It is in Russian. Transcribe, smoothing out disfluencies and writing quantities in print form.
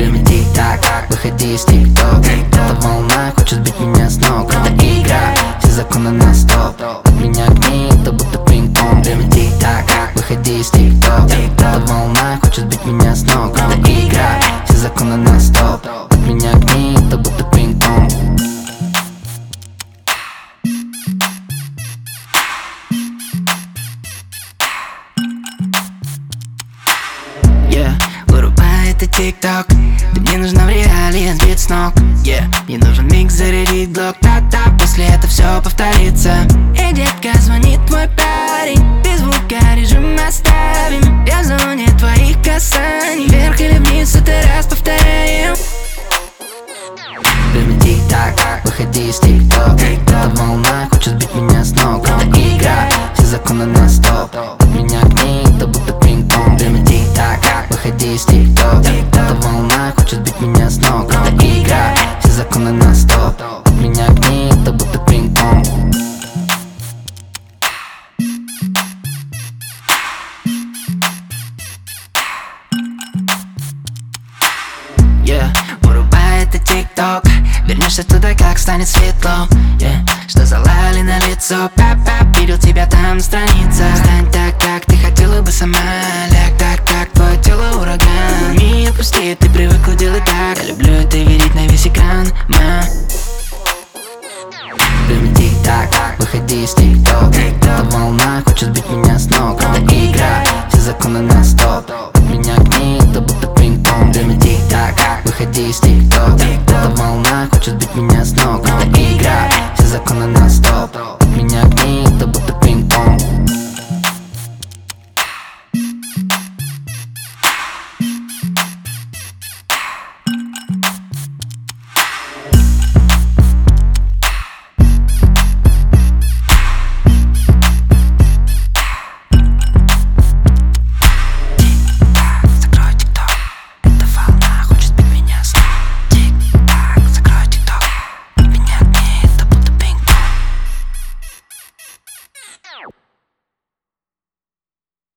Время тик-так, выходи из тик-ток. Эта волна хочет сбить меня с ног. Это игра, все законы на стоп. От меня к ней это будто пинг-понг. Время тик-так, выходи из тик-ток. Эта волна хочет сбить меня с ног. Это игра, все законы на стоп. От меня к ней это будто пинг-понг. Вырубай это тик-ток. Ты мне нужна в реале, сбит с ног. Мне нужен микс, зарядить блок. Та-та, после этого все повторится. Эй, детка, звонит мой парень. Без звука режим оставим. Я в зоне твоих касаний. Вверх или вниз, это раз повторяем. Время тик-так, выходи из тик-ток. Эта волна хочет сбить меня с ног. Это игра, все законы на стоп. От меня к ней это будто пинг-понг. Время тик-так, выходи из тик-ток. Эта волна хочет сбить меня с ног. Это игра, все законы на стоп. От меня к ней это будто пинг-понг. Вырубай это тик-ток. Вернешься туда, как станет светло. Что залали на лицо. Пап-пап, видел тебя там на странице. Стань так, как ты хотела бы сама. Ляг так, как твое тело ураган. Не отпусти, ты привыкла делать так. Я люблю это видеть на весь экран, ма. Время тик-так, выходи из тик-ток. Эта волна хочет сбить меня с ног. Это игра, все законы на стоп. От меня к ней это будто пинг-понг. Время тик-так, выходи из тик-ток. Эта волна хочет сбить меня с ног.